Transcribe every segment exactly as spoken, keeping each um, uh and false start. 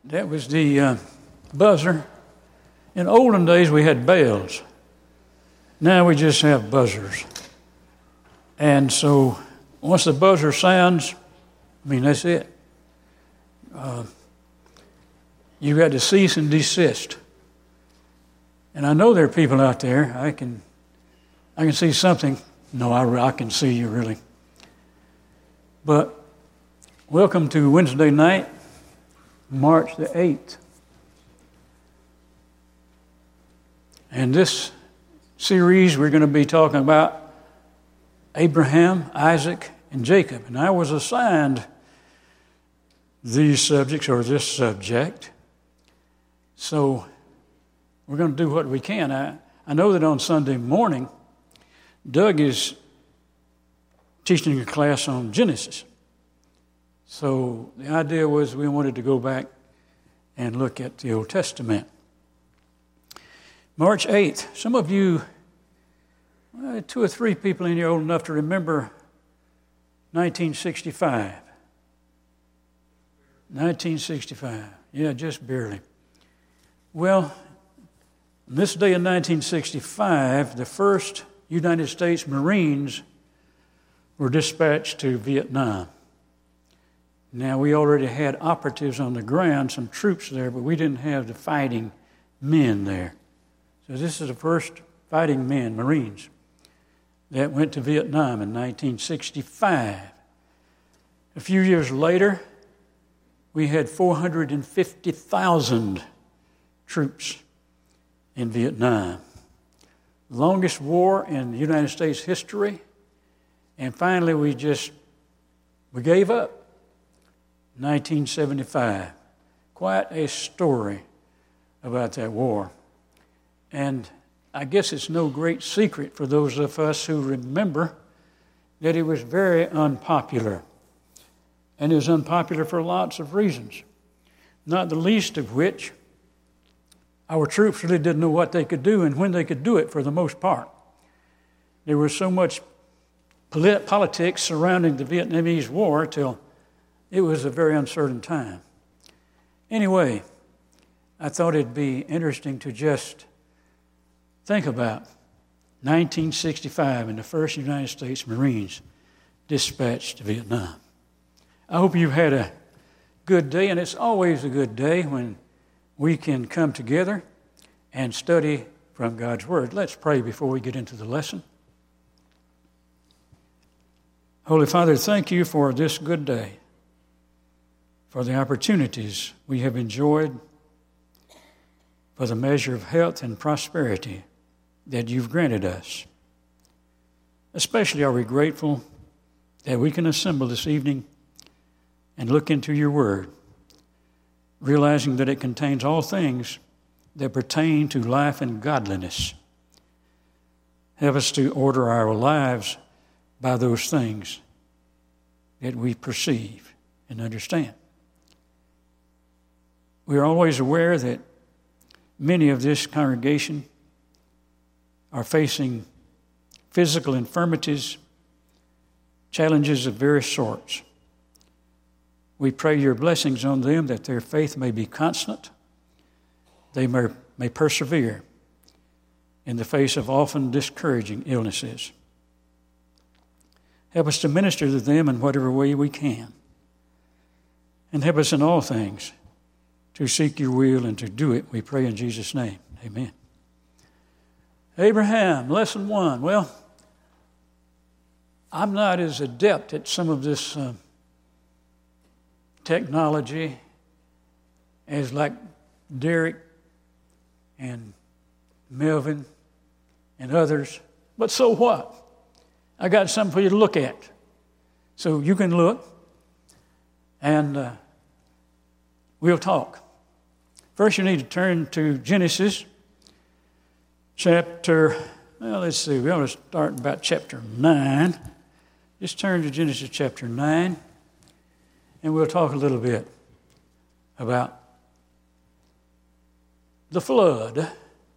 That was the uh, buzzer. In olden days, we had bells. Now we just have buzzers. And so once the buzzer sounds, I mean, that's it. Uh, you got to cease and desist. And I know there are people out there. I can, I can see something. No, I, I can see you really. But welcome to Wednesday night, March the eighth. And this series we're going to be talking about Abraham, Isaac, and Jacob. And I was assigned these subjects or this subject. So we're going to do what we can. I, I know that on Sunday morning, Doug is teaching a class on Genesis. So the idea was we wanted to go back and look at the Old Testament. March eighth, some of you, well, two or three people in here old enough to remember nineteen sixty-five. nineteen sixty-five, yeah, just barely. Well, on this day in nineteen sixty-five, the first United States Marines were dispatched to Vietnam. Now, we already had operatives on the ground, some troops there, but we didn't have the fighting men there. So this is the first fighting men, Marines, that went to Vietnam in nineteen sixty-five. A few years later, we had four hundred fifty thousand troops in Vietnam. Longest war in United States history. And finally, we just, we gave up. nineteen seventy-five. Quite a story about that war. And I guess it's no great secret for those of us who remember that it was very unpopular. And it was unpopular for lots of reasons, not the least of which our troops really didn't know what they could do and when they could do it for the most part. There was so much polit- politics surrounding the Vietnamese War till it was a very uncertain time. Anyway, I thought it'd be interesting to just think about nineteen sixty-five and the first United States Marines dispatched to Vietnam. I hope you've had a good day, and it's always a good day when we can come together and study from God's Word. Let's pray before we get into the lesson. Holy Father, thank you for this good day, for the opportunities we have enjoyed, for the measure of health and prosperity that you've granted us. Especially are we grateful that we can assemble this evening and look into your word, realizing that it contains all things that pertain to life and godliness. Help us to order our lives by those things that we perceive and understand. We are always aware that many of this congregation are facing physical infirmities, challenges of various sorts. We pray your blessings on them that their faith may be constant, they may, may persevere in the face of often discouraging illnesses. Help us to minister to them in whatever way we can. And help us in all things to seek your will and to do it, we pray in Jesus' name. Amen. Abraham, lesson one. Well, I'm not as adept at some of this uh, technology as like Derek and Melvin and others, but so what? I got something for you to look at. So you can look and uh, we'll talk. First, you need to turn to Genesis chapter, well, let's see, we ought to start about chapter nine. Just turn to Genesis chapter nine, and we'll talk a little bit about the flood.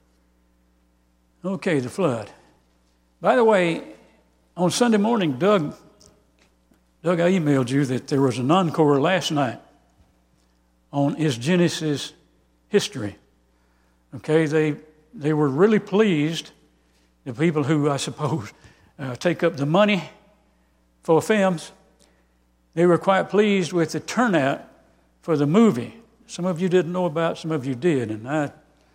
Okay, the flood. By the way, on Sunday morning, Doug, Doug, I emailed you that there was an encore last night on is Genesis history. Okay, they they were really pleased, the people who, I suppose, uh, take up the money for films, they were quite pleased with the turnout for the movie. Some of you didn't know about, some of you did, and I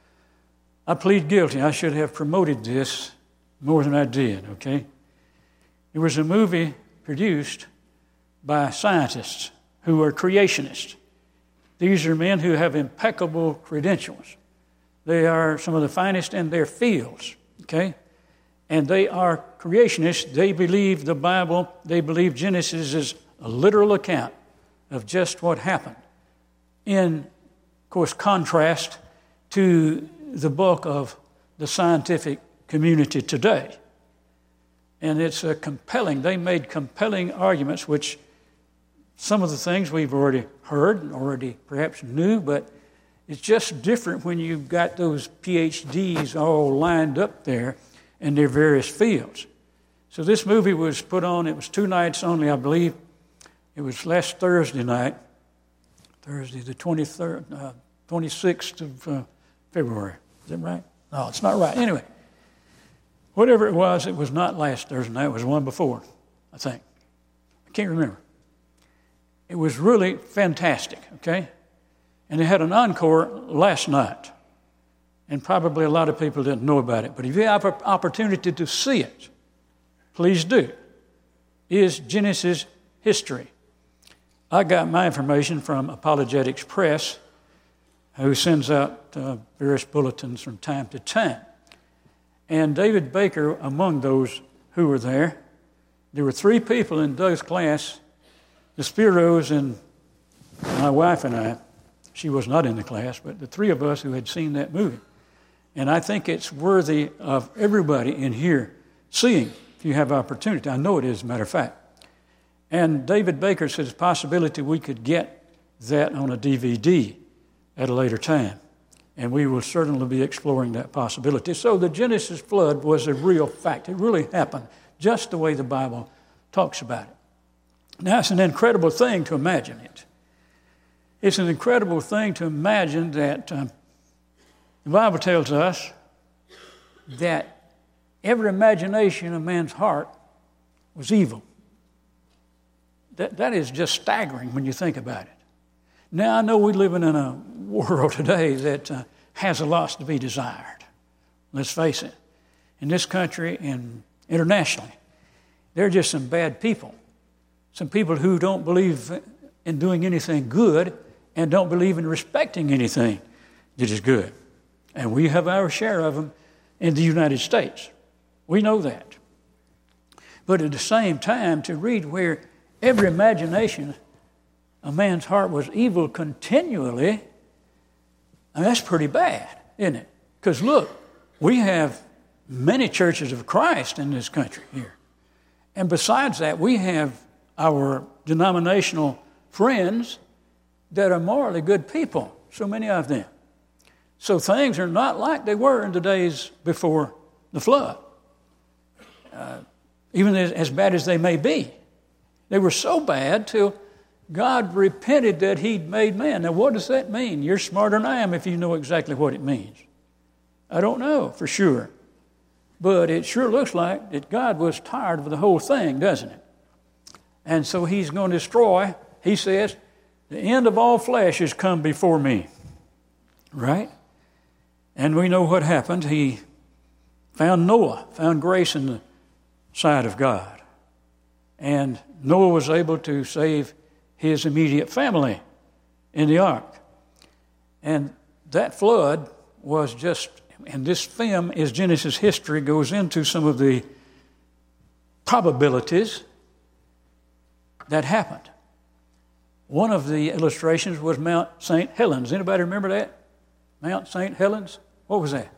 I plead guilty. I should have promoted this more than I did, okay? It was a movie produced by scientists who are creationists. These are men who have impeccable credentials. They are some of the finest in their fields, okay? And they are creationists. They believe the Bible, they believe Genesis is a literal account of just what happened. In, of course, contrast to the bulk of the scientific community today. And it's a compelling, they made compelling arguments, which some of the things we've already heard and already perhaps knew, but it's just different when you've got those P H Ds all lined up there in their various fields. So this movie was put on, it was two nights only, I believe. It was last Thursday night, Thursday the twenty-third, uh, twenty-sixth of uh, February. Is that right? No, it's not right. Anyway, whatever it was, it was not last Thursday night. It was one before, I think. I can't remember. It was really fantastic, okay? And they had an encore last night. And probably a lot of people didn't know about it. But if you have an opportunity to see it, please do. Is Genesis history. I got my information from Apologetics Press, who sends out uh, various bulletins from time to time. And David Baker, among those who were there, there were three people in Doug's class, the Spiros and my wife and I. She was not in the class, but the three of us who had seen that movie. And I think it's worthy of everybody in here seeing, if you have opportunity. I know it is, as a matter of fact. And David Baker says possibility we could get that on a D V D at a later time. And we will certainly be exploring that possibility. So the Genesis flood was a real fact. It really happened just the way the Bible talks about it. Now, it's an incredible thing to imagine it. It's an incredible thing to imagine that um, the Bible tells us that every imagination of man's heart was evil. That, that is just staggering when you think about it. Now, I know we're living in a world today that uh, has a lot to be desired. Let's face it. In this country and internationally, there are just some bad people. Some people who don't believe in doing anything good and don't believe in respecting anything that is good. And we have our share of them in the United States. We know that. But at the same time, to read where every imagination a man's heart was evil continually, I mean, that's pretty bad, isn't it? Because look, we have many churches of Christ in this country here. And besides that, we have our denominational friends that are morally good people, so many of them. So things are not like they were in the days before the flood, uh, even as, as bad as they may be. They were so bad till God repented that he'd made man. Now, what does that mean? You're smarter than I am if you know exactly what it means. I don't know for sure. But it sure looks like that God was tired of the whole thing, doesn't it? And so he's going to destroy, he says, the end of all flesh has come before me. Right? And we know what happened. He found Noah, found grace in the sight of God. And Noah was able to save his immediate family in the ark. And that flood was just, and this film is Genesis history, goes into some of the probabilities that happened. One of the illustrations was Mount Saint Helens. Anybody remember that? Mount Saint Helens? What was that?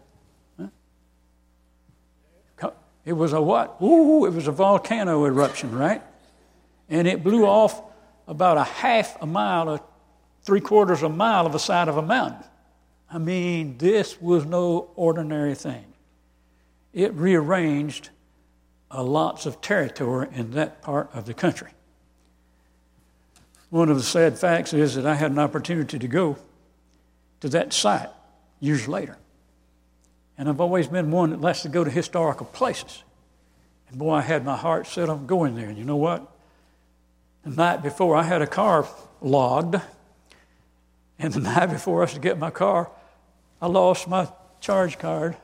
Huh? It was a what? Ooh, it was a volcano eruption, right? And it blew off about a half a mile, or three quarters of a mile of the side of a mountain. I mean, this was no ordinary thing. It rearranged uh, lots of territory in that part of the country. one of the sad facts is that I had an opportunity to go to that site years later. And I've always been one that likes to go to historical places. And boy, I had my heart set on going there. And you know what? The night before, I had a car logged. And the night before I was to get my car, I lost my charge card.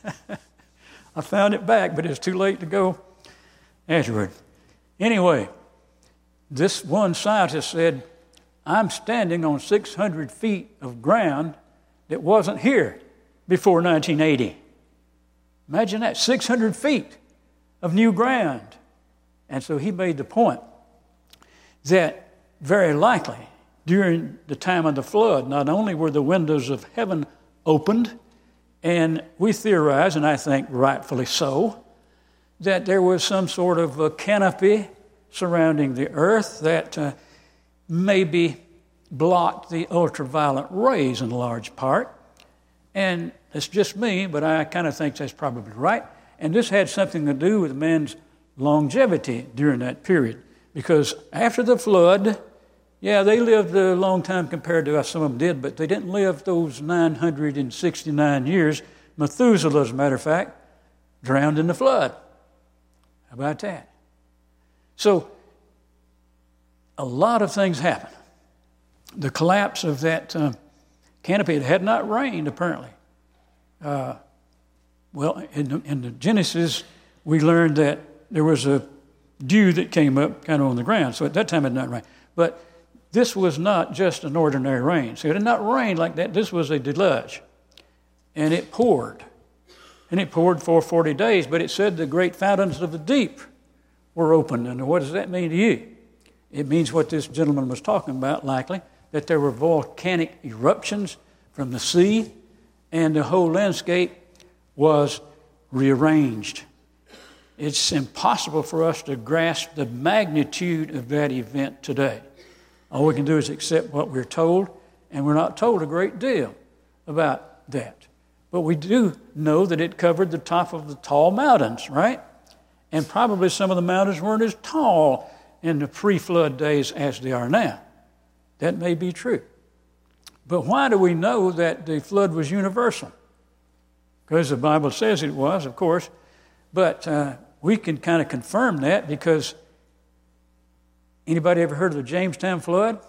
I found it back, but it was too late to go afterward. Anyway, this one scientist said, I'm standing on six hundred feet of ground that wasn't here before nineteen eighty. Imagine that, six hundred feet of new ground. And so he made the point that very likely during the time of the flood, not only were the windows of heaven opened, and we theorize, and I think rightfully so, that there was some sort of a canopy surrounding the earth that uh, maybe blocked the ultraviolet rays in large part. And it's just me, but I kind of think that's probably right. And this had something to do with man's longevity during that period. Because after the flood, yeah, they lived a long time compared to us, some of them did, but they didn't live those nine hundred sixty-nine years. Methuselah, as a matter of fact, drowned in the flood. How about that? So, a lot of things happened. The collapse of that uh, canopy, it had not rained, apparently. Uh, well, in the, in the Genesis, we learned that there was a dew that came up kind of on the ground. So at that time it had not rained. But this was not just an ordinary rain. So it had not rained like that. This was a deluge. And it poured. And it poured for forty days. But it said the great fountains of the deep were opened. And what does that mean to you? It means what this gentleman was talking about, likely, that there were volcanic eruptions from the sea, and the whole landscape was rearranged. It's impossible for us to grasp the magnitude of that event today. All we can do is accept what we're told, and we're not told a great deal about that. But we do know that it covered the top of the tall mountains, right? And probably some of the mountains weren't as tall in the pre-flood days as they are now. That may be true. But why do we know that the flood was universal? Because the Bible says it was, of course. But uh, we can kind of confirm that because anybody ever heard of the Jamestown flood?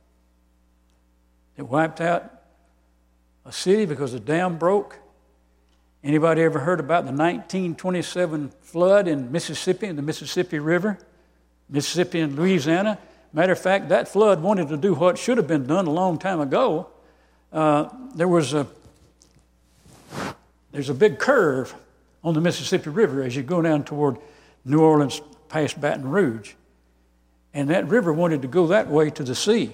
It wiped out a city because the dam broke. Anybody ever heard about the nineteen twenty-seven flood in Mississippi, in the Mississippi River? Mississippi and Louisiana. Matter of fact, that flood wanted to do what should have been done a long time ago. Uh, there was a there's a big curve on the Mississippi River as you go down toward New Orleans past Baton Rouge. And that river wanted to go that way to the sea.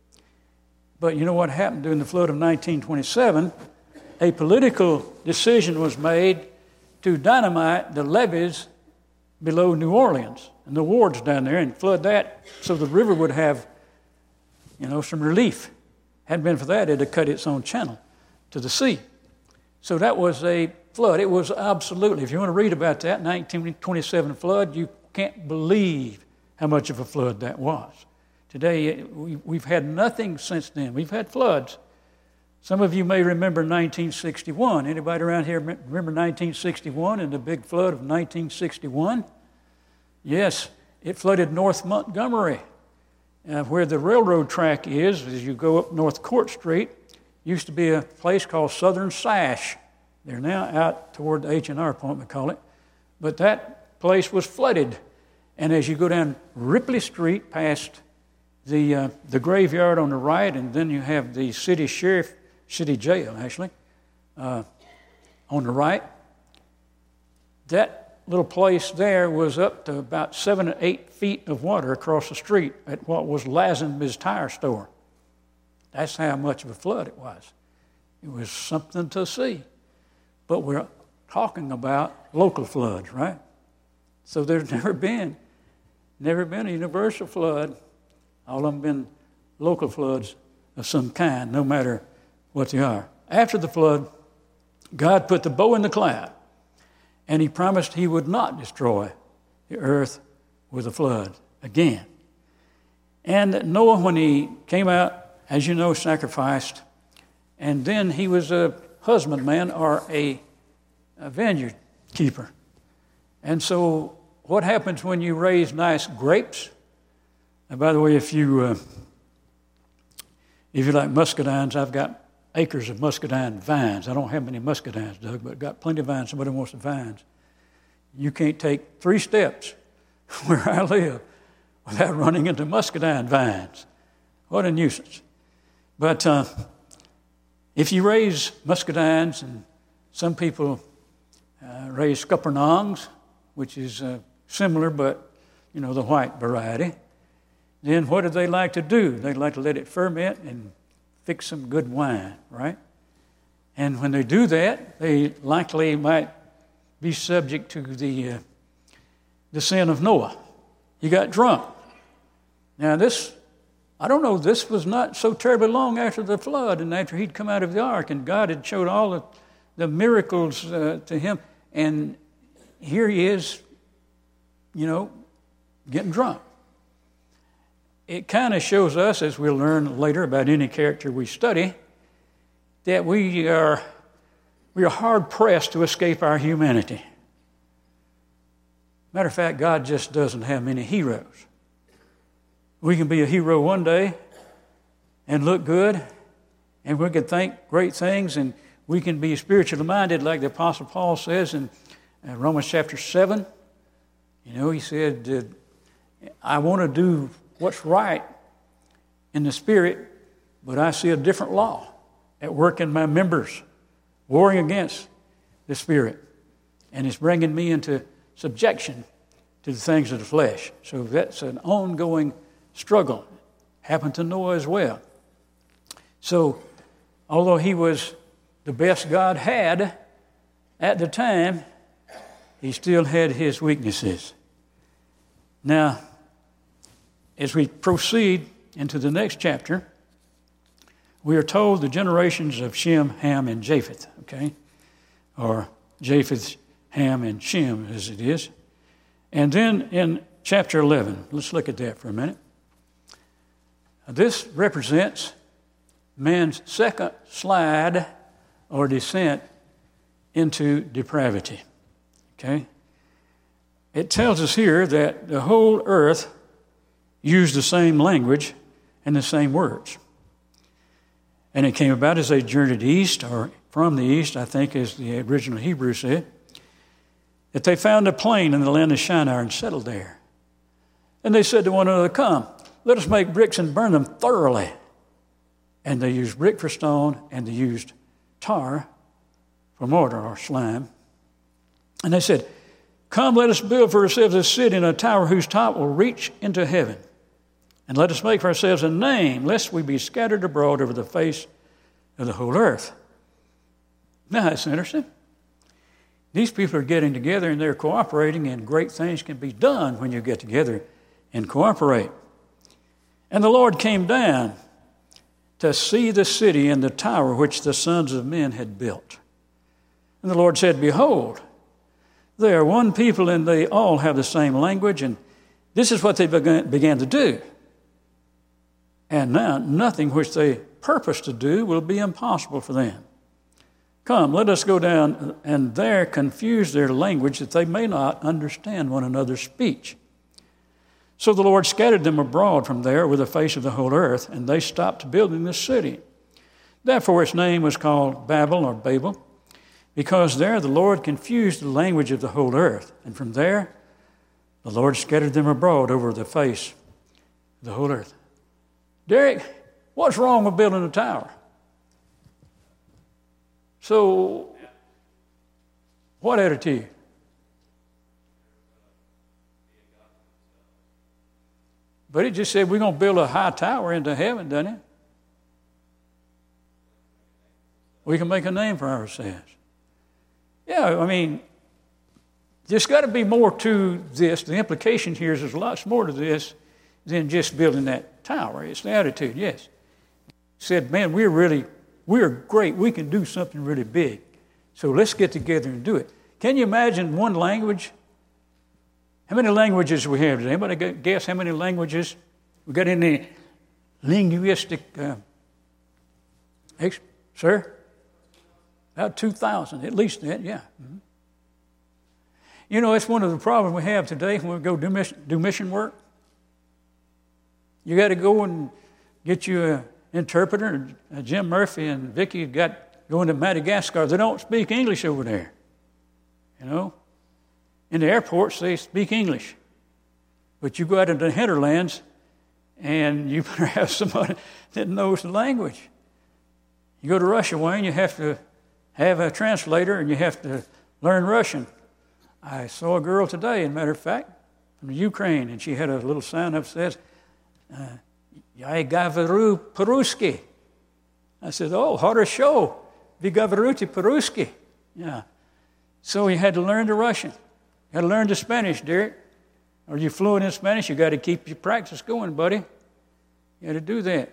But you know what happened during the flood of nineteen twenty-seven? A political decision was made to dynamite the levees below New Orleans and the wards down there and flood that so the river would have, you know, some relief. Hadn't been for that, it had cut its own channel to the sea. So that was a flood. It was absolutely, if you want to read about that nineteen twenty-seven flood, you can't believe how much of a flood that was. Today, we, we've had nothing since then. We've had floods. Some of you may remember nineteen sixty-one. Anybody around here remember nineteen sixty-one and the big flood of nineteen sixty-one? Yes, it flooded North Montgomery, uh, where the railroad track is. As you go up North Court Street, used to be a place called Southern Sash. They're now out toward the H and R point, we call it. But that place was flooded. And as you go down Ripley Street past the uh, the graveyard on the right, and then you have the city sheriff, city jail actually, uh, on the right, that little place there was up to about seven or eight feet of water across the street at what was Lazenby's tire store. That's how much of a flood it was. It was something to see. But we're talking about local floods, right? So there's never been, never been a universal flood. All of them been local floods of some kind, no matter what they are. After the flood, God put the bow in the cloud, and he promised he would not destroy the earth with a flood again. And Noah, when he came out, as you know, sacrificed, and then he was a husbandman or a, a vineyard keeper. And so what happens when you raise nice grapes? And by the way, if you uh, if you like muscadines, I've got acres of muscadine vines. I don't have many muscadines, Doug, but I've got plenty of vines. Somebody wants the vines. You can't take three steps where I live without running into muscadine vines. What a nuisance. But uh, if you raise muscadines, and some people uh, raise scuppernongs, which is uh, similar but, you know, the white variety, then what do they like to do? They like to let it ferment and fix some good wine, right? And when they do that, they likely might be subject to the uh, the sin of Noah. He got drunk. Now this, I don't know, this was not so terribly long after the flood and after he'd come out of the ark, and God had showed all the, the miracles uh, to him, and here he is, you know, getting drunk. It kind of shows us, as we'll learn later about any character we study, that we are we are hard-pressed to escape our humanity. Matter of fact, God just doesn't have many heroes. We can be a hero one day and look good, and we can think great things, and we can be spiritually minded, like the Apostle Paul says in Romans chapter seven. You know, he said, I want to do what's right in the Spirit, but I see a different law at work in my members, warring against the Spirit, and it's bringing me into subjection to the things of the flesh. So that's an ongoing struggle. Happened to Noah as well. So although he was the best God had at the time, he still had his weaknesses. Now, as we proceed into the next chapter, we are told the generations of Shem, Ham, and Japheth, okay? Or Japheth, Ham, and Shem, as it is. And then in chapter eleven, let's look at that for a minute. This represents man's second slide or descent into depravity, okay? It tells us here that the whole earth used the same language and the same words. And it came about as they journeyed east, or from the east, I think as the original Hebrew said, that they found a plain in the land of Shinar and settled there. And they said to one another, come, let us make bricks and burn them thoroughly. And they used brick for stone, and they used tar for mortar or slime. And they said, come, let us build for ourselves a city and a tower whose top will reach into heaven. And let us make for ourselves a name, lest we be scattered abroad over the face of the whole earth. Now, that's interesting. These people are getting together and they're cooperating, and great things can be done when you get together and cooperate. And the Lord came down to see the city and the tower which the sons of men had built. And the Lord said, behold, they are one people, and they all have the same language, and this is what they began, began to do. And now nothing which they purpose to do will be impossible for them. Come, let us go down and there confuse their language, that they may not understand one another's speech. So the Lord scattered them abroad from there over the face of the whole earth, and they stopped building the city. Therefore its name was called Babel or Babel, because there the Lord confused the language of the whole earth. And from there the Lord scattered them abroad over the face of the whole earth. Derek, what's wrong with building a tower? So, what attitude? But it just said we're going to build a high tower into heaven, doesn't it? We can make a name for ourselves. Yeah, I mean, there's got to be more to this. The implication here is there's lots more to this than just building that tower. It's the attitude, yes. He said, man, we're really, we're great. We can do something really big. So let's get together and do it. Can you imagine one language? How many languages do we have? Does anybody guess how many languages We got any linguistic, uh, ex- sir? About two thousand, at least that, yeah. Mm-hmm. You know, it's one of the problems we have today when we go do mission, do mission work. You got to go and get you an interpreter. Uh, Jim Murphy and Vicky got going to Madagascar. They don't speak English over there. You know, in the airports they speak English, but you go out into the hinterlands, and you better have somebody that knows the language. You go to Russia, Wayne, you have to have a translator, and you have to learn Russian. I saw a girl today, as a matter of fact, from the Ukraine, and she had a little sign up that says, "Я говорю по-русски." I said, "Oh, хорошо, вы говорите по-русски." Yeah. So you had to learn the Russian. You had to learn the Spanish, Derek. Are you fluent in Spanish? You got to keep your practice going, buddy. You got to do that.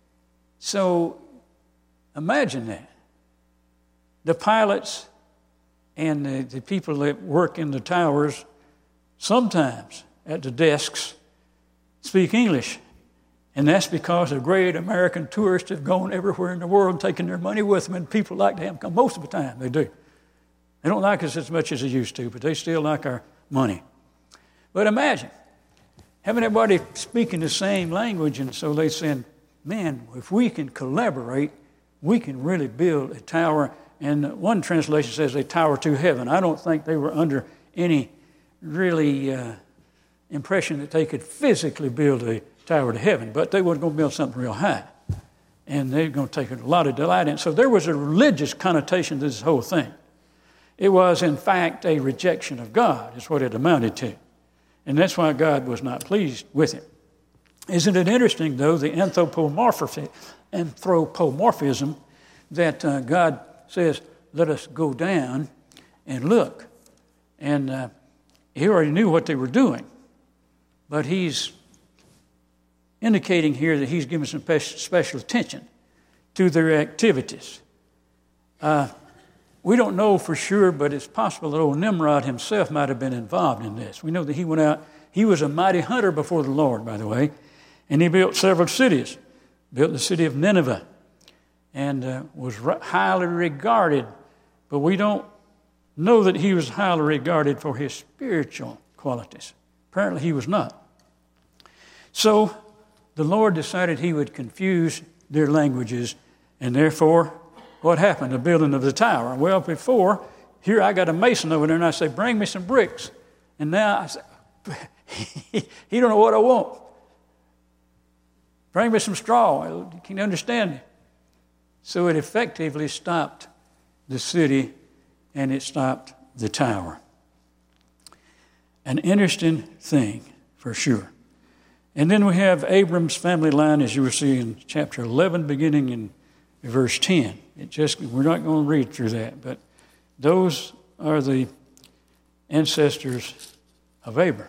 So imagine that. The pilots and the, the people that work in the towers sometimes at the desks speak English. And that's because the great American tourists have gone everywhere in the world and taken their money with them, and people like to have them come. Most of the time, they do. They don't like us as much as they used to, but they still like our money. But imagine having everybody speaking the same language, and so they said, man, if we can collaborate, we can really build a tower. And one translation says a tower to heaven. I don't think they were under any really uh, impression that they could physically build a tower to heaven, but they were going to build something real high. And they were going to take a lot of delight in it. So there was a religious connotation to this whole thing. It was, in fact, a rejection of God, is what it amounted to. And that's why God was not pleased with it. Isn't it interesting, though, the anthropomorphism, anthropomorphism that uh, God says, let us go down and look. And uh, he already knew what they were doing. But he's indicating here that he's giving some special attention to their activities. Uh, we don't know for sure, but it's possible that old Nimrod himself might have been involved in this. We know that he went out. He was a mighty hunter before the Lord, by the way, and he built several cities. Built the city of Nineveh and uh, was highly regarded, but we don't know that he was highly regarded for his spiritual qualities. Apparently he was not. So the Lord decided he would confuse their languages, and therefore, what happened? The building of the tower. Well, before, here I got a mason over there, and I say, bring me some bricks. And now I say, he don't know what I want. Bring me some straw. Can you understand it? So it effectively stopped the city, and it stopped the tower. An interesting thing, for sure. And then we have Abram's family line, as you will see in chapter eleven, beginning in verse ten. It just we're not going to read through that, but those are the ancestors of Abram.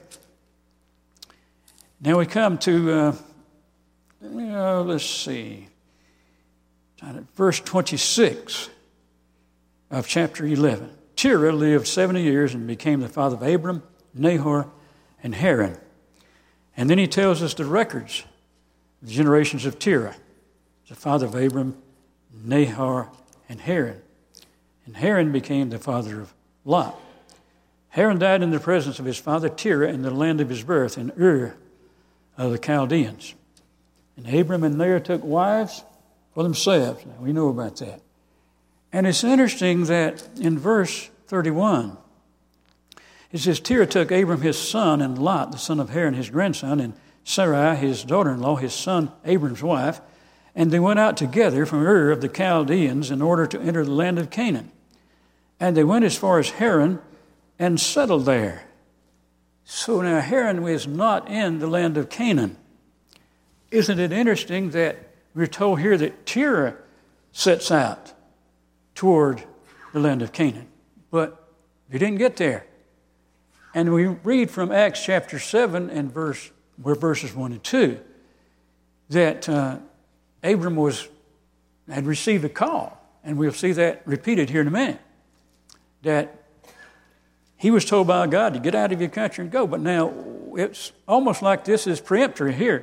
Now we come to, uh, uh, let's see, verse twenty-six of chapter eleven. Terah lived seventy years and became the father of Abram, Nahor, and Haran. And then he tells us the records, the generations of Terah, the father of Abram, Nahor, and Haran. And Haran became the father of Lot. Haran died in the presence of his father Terah in the land of his birth, in Ur of the Chaldeans. And Abram and Nahor took wives for themselves. Now, we know about that. And it's interesting that in verse thirty-one, it says, Terah took Abram his son, and Lot, the son of Haran, his grandson, and Sarai, his daughter-in-law, his son, Abram's wife, and they went out together from Ur of the Chaldeans in order to enter the land of Canaan. And they went as far as Haran and settled there. So now Haran was not in the land of Canaan. Isn't it interesting that we're told here that Terah sets out toward the land of Canaan, but he didn't get there. And we read from Acts chapter seven and verse, where verses one and two, that uh, Abram was had received a call, and we'll see that repeated here in a minute, that he was told by God to get out of your country and go. But now it's almost like this is preemptory here.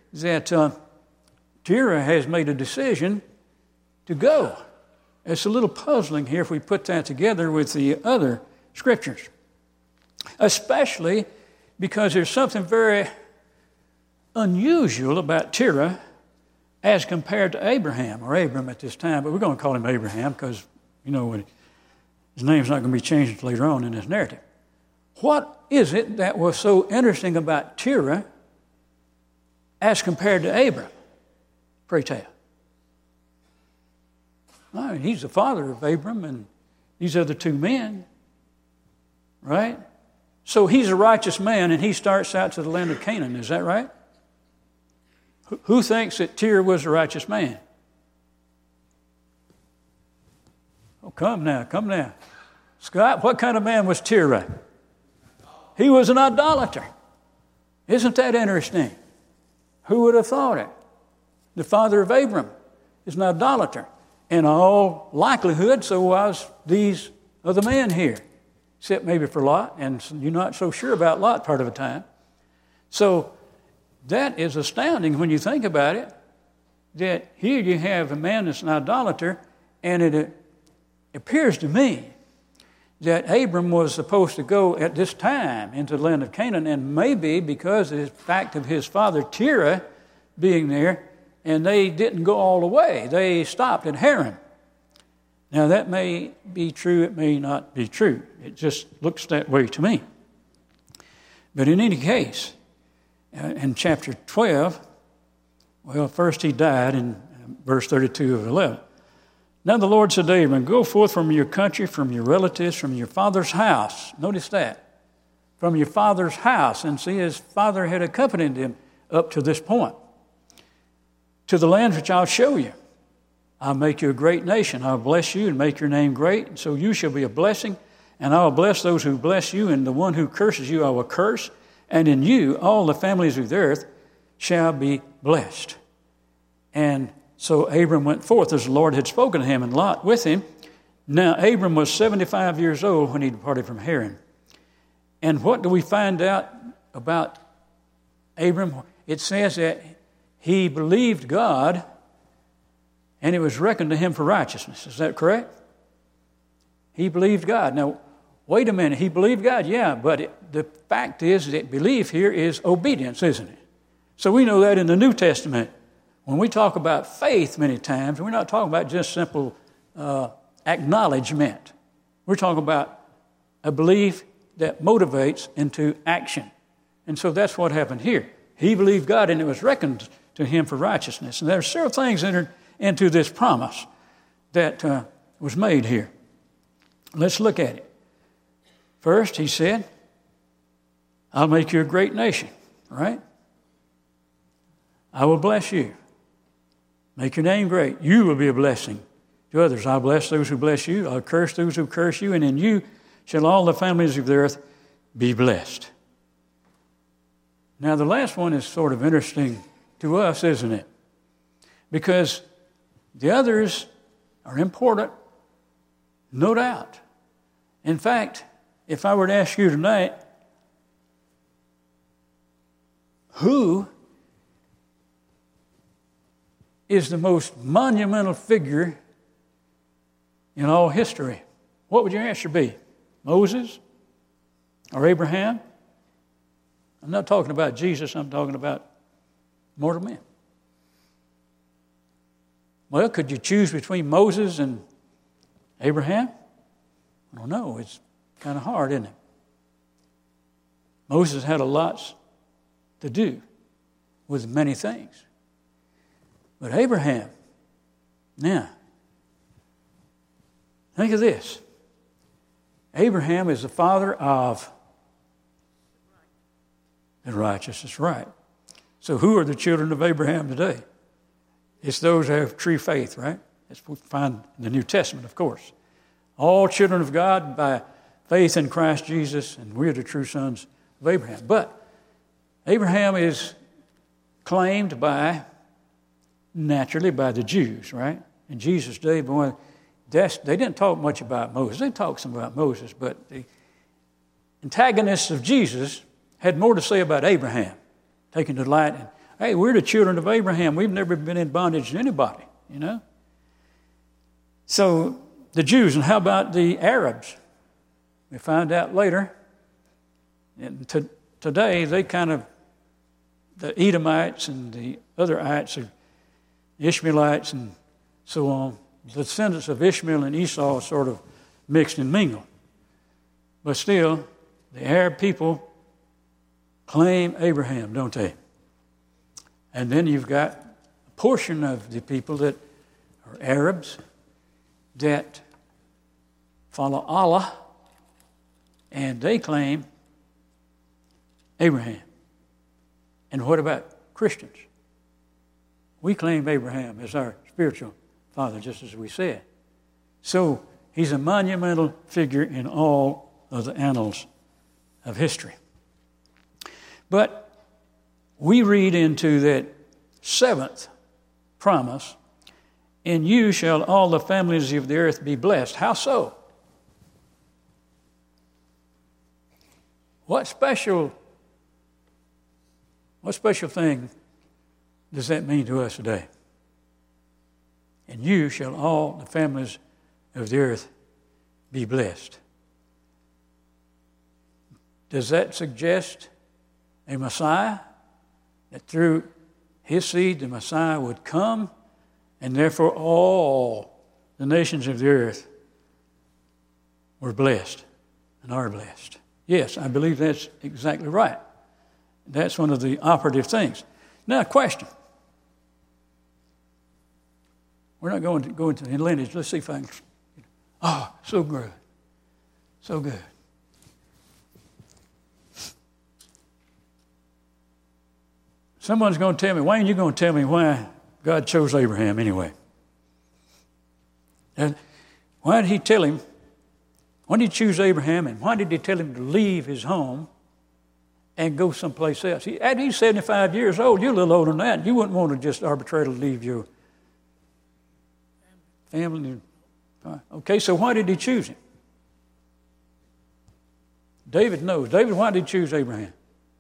that uh, Terah has made a decision to go. It's a little puzzling here if we put that together with the other scriptures, especially because there's something very unusual about Terah as compared to Abraham, or Abram at this time, but we're going to call him Abraham because, you know, his name's not going to be changed until later on in this narrative. What is it that was so interesting about Terah as compared to Abram? Pray tell. I mean, he's the father of Abram and these other two men, right? So he's a righteous man and he starts out to the land of Canaan, is that right? Who thinks that Terah was a righteous man? Oh, come now, come now. Scott, what kind of man was Terah? He was an idolater. Isn't that interesting? Who would have thought it? The father of Abram is an idolater. In all likelihood, so was these other men here, except maybe for Lot, and you're not so sure about Lot part of the time. So that is astounding when you think about it, that here you have a man that's an idolater, and it appears to me that Abram was supposed to go at this time into the land of Canaan, and maybe because of the fact of his father Terah being there, and they didn't go all the way. They stopped at Haran. Now that may be true, it may not be true. It just looks that way to me. But in any case, in chapter twelve, well, first he died in verse thirty-two of eleven. Now the Lord said to Abram, go forth from your country, from your relatives, from your father's house. Notice that. From your father's house. And see, his father had accompanied him up to this point. To the land which I'll show you. I'll make you a great nation. I'll bless you and make your name great. So you shall be a blessing. And I will bless those who bless you. And the one who curses you I will curse. And in you all the families of the earth shall be blessed. And so Abram went forth as the Lord had spoken to him, and Lot with him. Now Abram was seventy-five years old when he departed from Haran. And what do we find out about Abram? It says that he believed God, and it was reckoned to him for righteousness. Is that correct? He believed God. Now, wait a minute. He believed God, yeah, but it, the fact is that belief here is obedience, isn't it? So we know that in the New Testament. When we talk about faith many times, we're not talking about just simple uh, acknowledgement. We're talking about a belief that motivates into action. And so that's what happened here. He believed God, and it was reckoned to him for righteousness. And there are several things entered into this promise that uh, was made here. Let's look at it. First, he said, I'll make you a great nation, right? I will bless you. Make your name great. You will be a blessing to others. I'll bless those who bless you. I'll curse those who curse you. And in you shall all the families of the earth be blessed. Now, the last one is sort of interesting to us, isn't it? Because the others are important, no doubt. In fact, if I were to ask you tonight, who is the most monumental figure in all history, what would your answer be? Moses or Abraham? I'm not talking about Jesus, I'm talking about mortal men. Well, could you choose between Moses and Abraham? I don't know. It's kind of hard, isn't it? Moses had a lot to do with many things. But Abraham, now, think of this. Abraham is the father of the righteous. That's right. So who are the children of Abraham today? It's those who have true faith, right? That's what we find in the New Testament, of course. All children of God by faith in Christ Jesus, and we're the true sons of Abraham. But Abraham is claimed by, naturally, by the Jews, right? In Jesus' day, boy, that's, they didn't talk much about Moses. They talked some about Moses, but the antagonists of Jesus had more to say about Abraham, taking delight in Hey, we're the children of Abraham. We've never been in bondage to anybody, you know. So the Jews, and how about the Arabs? We find out later. And to, today, they kind of, the Edomites and the other ites, are Ishmaelites and so on, the descendants of Ishmael and Esau are sort of mixed and mingled. But still, the Arab people claim Abraham, don't they? And then you've got a portion of the people that are Arabs that follow Allah, and they claim Abraham. And what about Christians? We claim Abraham as our spiritual father, just as we said. So he's a monumental figure in all of the annals of history. But we read into that seventh promise, in you shall all the families of the earth be blessed. How so? What special, what special thing does that mean to us today? And you shall all the families of the earth be blessed. Does that suggest a Messiah? That through his seed the Messiah would come, and therefore all the nations of the earth were blessed and are blessed. Yes, I believe that's exactly right. That's one of the operative things. Now, question. We're not going to go into the lineage. Let's see if I can. Oh, so good. So good. Someone's going to tell me, Wayne, you're going to tell me why God chose Abraham anyway. And why did he tell him, why did he choose Abraham, and why did he tell him to leave his home and go someplace else? He, he's seventy-five years old. You're a little older than that. You wouldn't want to just arbitrarily leave your family. Okay, so why did he choose him? David knows. David, why did he choose Abraham?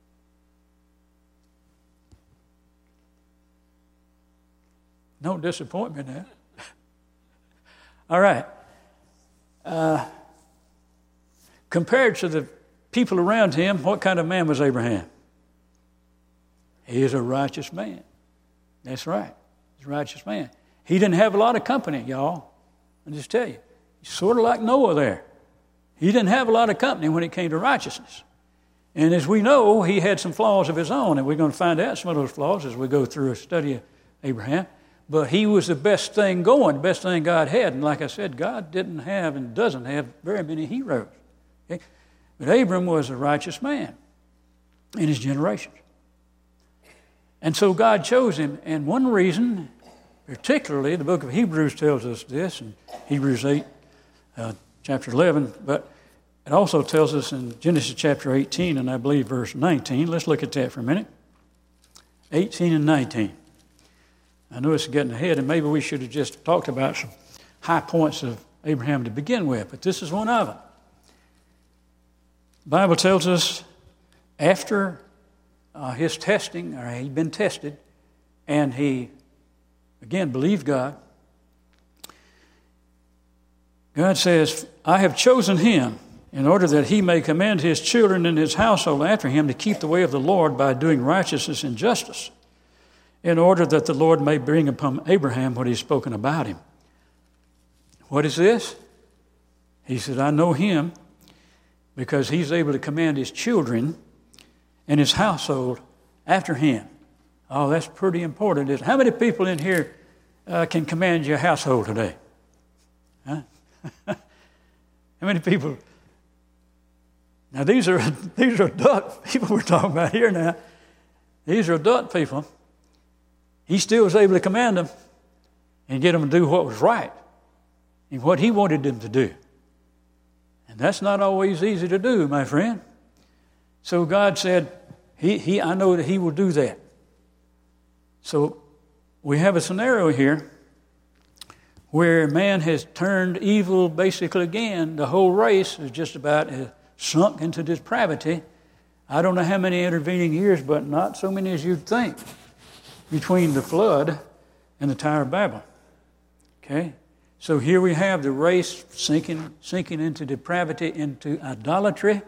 No disappointment there. All right. Uh, compared to the people around him, what kind of man was Abraham? He is a righteous man. That's right. He's a righteous man. He didn't have a lot of company, y'all. I'll just tell you. He's sort of like Noah there. He didn't have a lot of company when it came to righteousness. And as we know, he had some flaws of his own, and we're going to find out some of those flaws as we go through a study of Abraham. But he was the best thing going, the best thing God had. And like I said, God didn't have and doesn't have very many heroes. Okay? But Abram was a righteous man in his generation. And so God chose him. And one reason, particularly, the book of Hebrews tells us this, in Hebrews eight, uh, chapter eleven, but it also tells us in Genesis chapter eighteen, and I believe verse nineteen. Let's look at that for a minute. eighteen and nineteen. I know it's getting ahead, and maybe we should have just talked about some high points of Abraham to begin with, but this is one of them. The Bible tells us after uh, his testing, or he'd been tested, and he, again, believed God, God says, I have chosen him in order that he may command his children and his household after him to keep the way of the Lord by doing righteousness and justice, in order that the Lord may bring upon Abraham what he's spoken about him. What is this? He said, I know him because he's able to command his children and his household after him. Oh, that's pretty important. How many people in here uh, can command your household today? Huh? How many people? Now, these are, these are adult people we're talking about here now. These are adult people. He still was able to command them and get them to do what was right and what he wanted them to do. And that's not always easy to do, my friend. So God said, he, he, I know that he will do that. So we have a scenario here where man has turned evil basically again. The whole race is just about sunk into depravity. I don't know how many intervening years, but not so many as you'd think. between the flood and the Tower of Babel. Okay? So here we have the race sinking, sinking into depravity, into idolatry.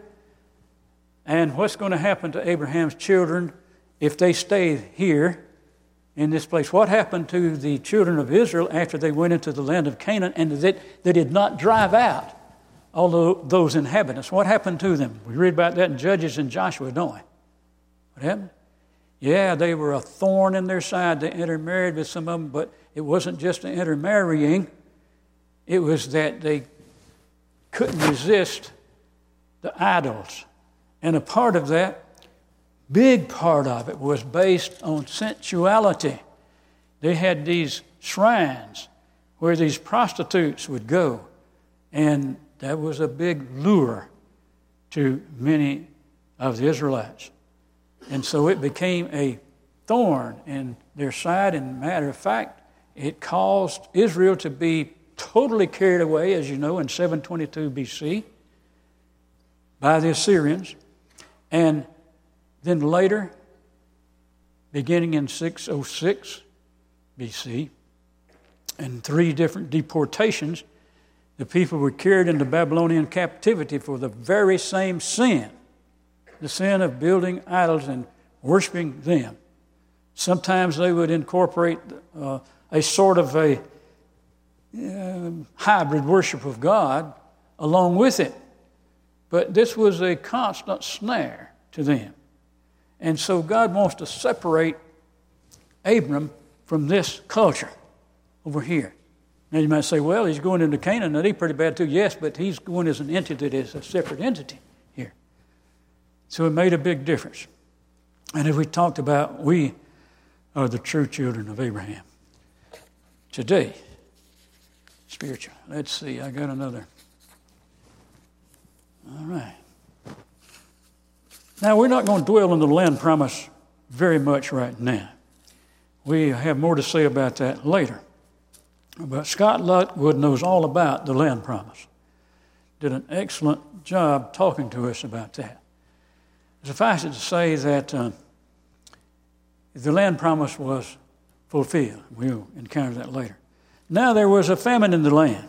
And what's going to happen to Abraham's children if they stay here in this place? What happened to the children of Israel after they went into the land of Canaan and they, they did not drive out all those inhabitants? What happened to them? We read about that in Judges and Joshua, don't we? What happened? Yeah, they were a thorn in their side. They intermarried with some of them, but it wasn't just the intermarrying. It was that they couldn't resist the idols. And a part of that, big part of it, was based on sensuality. They had these shrines where these prostitutes would go, and that was a big lure to many of the Israelites. And so it became a thorn in their side, and matter of fact, it caused Israel to be totally carried away, as you know, in seven twenty-two B C by the Assyrians. And then later, beginning in six oh six B C, in three different deportations, the people were carried into Babylonian captivity for the very same sin, the sin of building idols and worshiping them. Sometimes they would incorporate uh, a sort of a uh, hybrid worship of God along with it. But this was a constant snare to them. And so God wants to separate Abram from this culture over here. Now you might say, well, he's going into Canaan, and he's pretty bad too. Yes, but he's going as an entity that is a separate entity here. So it made a big difference. And as we talked about, we are the true children of Abraham. Today, spiritual. Let's see, I got another. All right. Now, we're not going to dwell on the land promise very much right now. We have more to say about that later. But Scott Lockwood knows all about the land promise. Did an excellent job talking to us about that. Suffice it to say that uh, the land promise was fulfilled. We'll encounter that later. Now there was a famine in the land.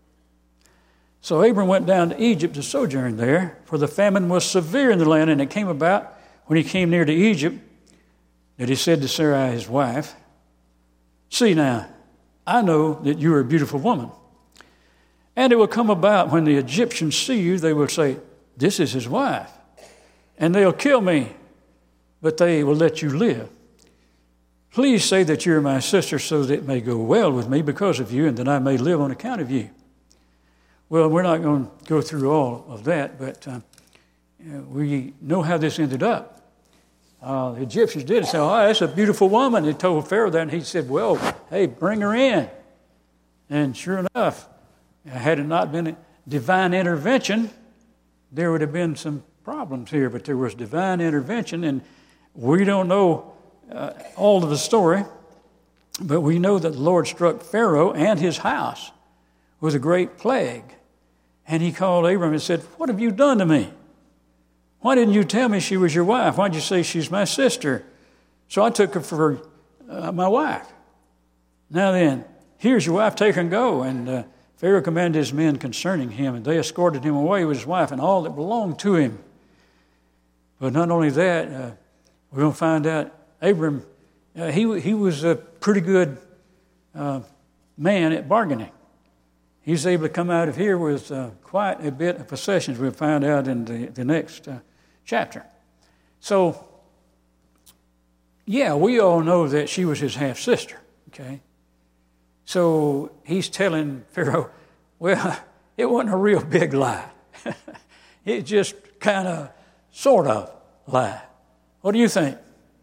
So Abram went down to Egypt to sojourn there, for the famine was severe in the land, and it came about when he came near to Egypt that he said to Sarai, his wife, "See now, I know that you are a beautiful woman. And it will come about when the Egyptians see you, they will say, 'This is his wife.' And they'll kill me, but they will let you live. Please say that you're my sister so that it may go well with me because of you and that I may live on account of you." Well, we're not going to go through all of that, but uh, we know how this ended up. Uh, the Egyptians did say, "Oh, that's a beautiful woman." They told Pharaoh that, and he said, "Well, hey, bring her in." And sure enough, had it not been divine intervention, there would have been some problems here, but there was divine intervention, and we don't know uh, all of the story, but we know that the Lord struck Pharaoh and his house with a great plague. And he called Abram and said, "What have you done to me? Why didn't you tell me she was your wife? Why did you say she's my sister?" So I took her for uh, my wife. Now then, here's your wife, take her and go. And uh, Pharaoh commanded his men concerning him, and they escorted him away with his wife and all that belonged to him. But not only that, uh, we're going to find out Abram, uh, he, he was a pretty good uh, man at bargaining. He was able to come out of here with uh, quite a bit of possessions, we'll find out in the, the next uh, chapter. So, yeah, we all know that she was his half-sister, okay? So he's telling Pharaoh, well, it wasn't a real big lie. It just kind of, sort of lie. What do you think?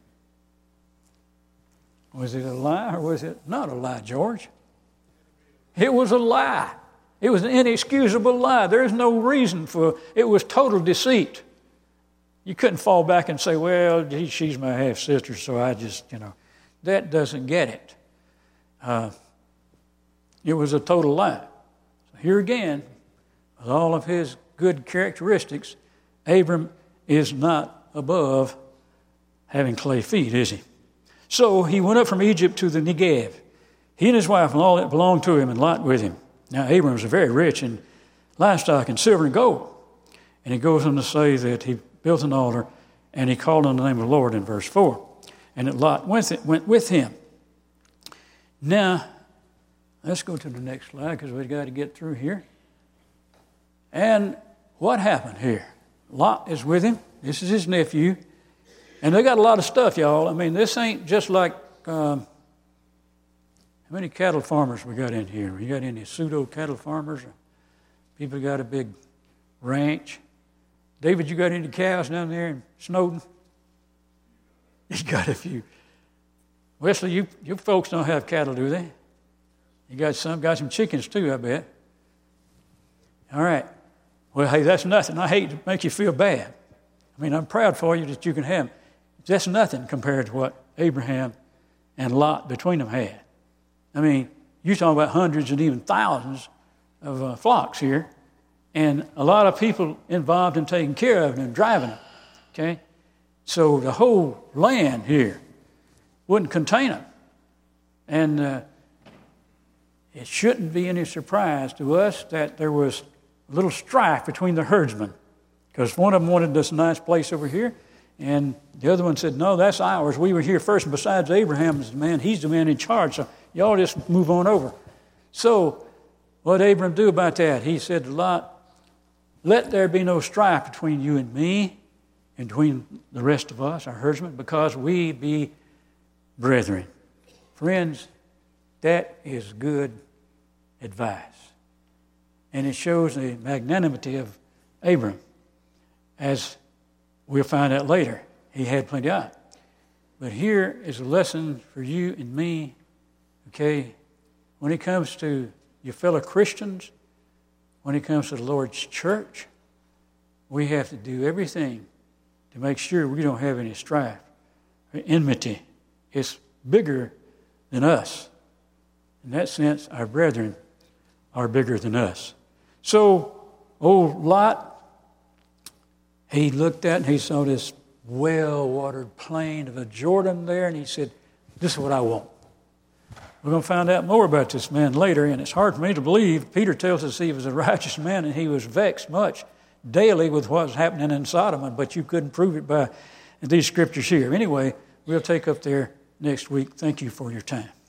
Was it a lie or was it not a lie, George? It was a lie. It was an inexcusable lie. There's no reason for it. It was total deceit. You couldn't fall back and say, well, she's my half-sister, so I just, you know. That doesn't get it. Uh, it was a total lie. So here again, with all of his good characteristics, Abram is not above having clay feet, is he? So he went up from Egypt to the Negev. He and his wife and all that belonged to him, and Lot with him. Now Abram was very rich in livestock and silver and gold. And he goes on to say that he built an altar and he called on the name of the Lord in verse four. And that Lot went with him. Now, let's go to the next slide because we've got to get through here. And what happened here? Lot is with him. This is his nephew. And they got a lot of stuff, y'all. I mean, this ain't just like, um, how many cattle farmers we got in here? We got any pseudo cattle farmers? Or people got a big ranch? David, you got any cows down there in Snowden? You got a few. Wesley, you, you folks don't have cattle, do they? You got some, got some chickens too, I bet. All right. Well, hey, that's nothing. I hate to make you feel bad. I mean, I'm proud for you that you can have. That's nothing compared to what Abraham and Lot between them had. I mean, you're talking about hundreds and even thousands of uh, flocks here, and a lot of people involved in taking care of them and driving them, okay? So the whole land here wouldn't contain them. And uh, it shouldn't be any surprise to us that there was a little strife between the herdsmen, because one of them wanted this nice place over here, and the other one said, no, that's ours. We were here first, and besides, Abraham's the man. He's the man in charge, so y'all just move on over. So what did Abram do about that? He said to Lot, let there be no strife between you and me and between the rest of us, our herdsmen, because we be brethren. Friends, that is good advice. And it shows the magnanimity of Abram. As we'll find out later, he had plenty of it. But here is a lesson for you and me, okay? When it comes to your fellow Christians, when it comes to the Lord's church, we have to do everything to make sure we don't have any strife or enmity. It's bigger than us. In that sense, our brethren are bigger than us. So, old Lot, he looked at and he saw this well-watered plain of the Jordan there, and he said, this is what I want. We're going to find out more about this man later, and it's hard for me to believe. Peter tells us he was a righteous man, and he was vexed much daily with what was happening in Sodom, but you couldn't prove it by these scriptures here. Anyway, we'll take up there next week. Thank you for your time.